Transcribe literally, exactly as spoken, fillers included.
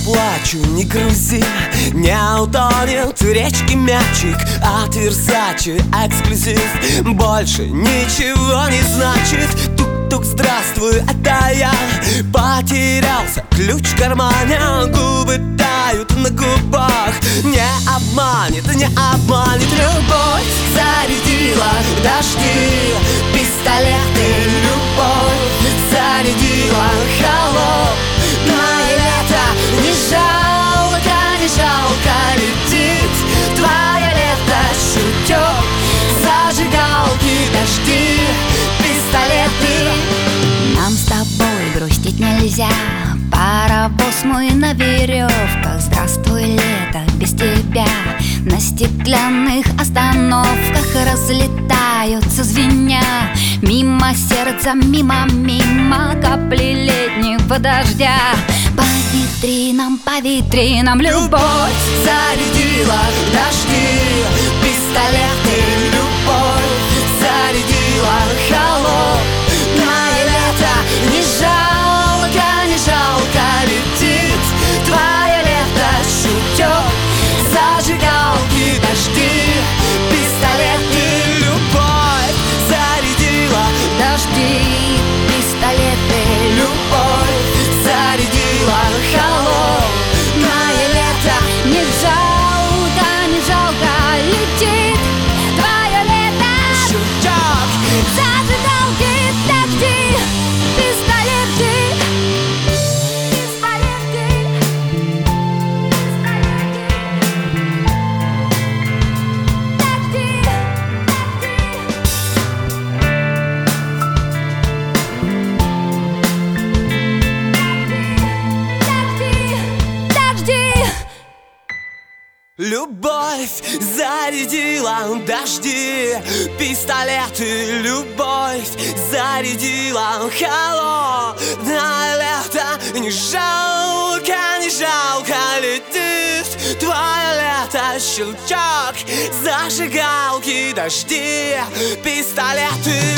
плачу, не грузи, не утонет в речке мячик от Версачи, эксклюзив больше ничего не значит. Тук-тук, здравствуй, это я. Потерялся ключ в кармане, губы тают на губах. Не обманет, не обманет любовь. Зарядила дожди, пистолеты, любовь. Зарядила холодное лето. Не жалко, не жалко летит твое лето. Шутёк, зажигалки, дожди, пистолеты. Нам с тобой грустить нельзя, паровоз мой на веревках. Здравствуй, лето, без тебя на стеклянных остановках разлетаются звеня. Мимо сердца, мимо, мимо капли летнего дождя. По витринам, по витринам любовь зарядила дожди, пистолеты, любовь. Зарядила холодное лето. Не жалко, не жалко летит твое лето. Шутёк, зажигалки, дожди, пистолеты, любовь. Зарядила дожди, пистолеты, любовь. Зарядила холодное лето. не жалко, не жалко летит твое лето. Шутёк, Зажигалки, дожди, пистолеты, пистолеты, пистолеты, дожди, дожди. любовь зарядила дожди, пистолеты, любовь. Зарядила холодное лето. Не жалко, не жалко летит твое лето. Щелчок, зажигалки, дожди, пистолеты.